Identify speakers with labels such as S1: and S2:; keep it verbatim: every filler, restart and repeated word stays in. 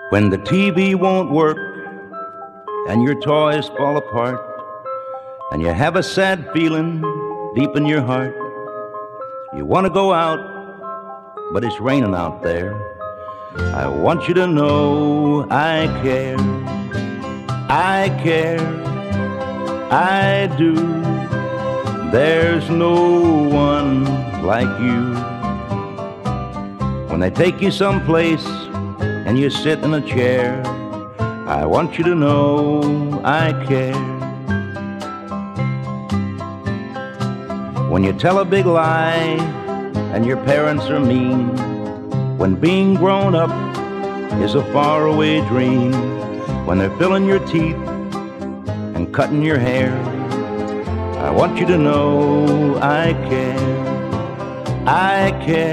S1: When the T V won't work and your toys fall apart and you have a sad feeling deep in your heart, you want to go out, but it's raining out there. I want you to know I care, I care, I do. There's no one like you. When they take you someplace and you sit in a chair, I want you to know I care. When you tell a big lie and your parents are mean, when being grown up is a faraway dream, when they're filling your teeth and cutting your hair, I want you to know I care, I care.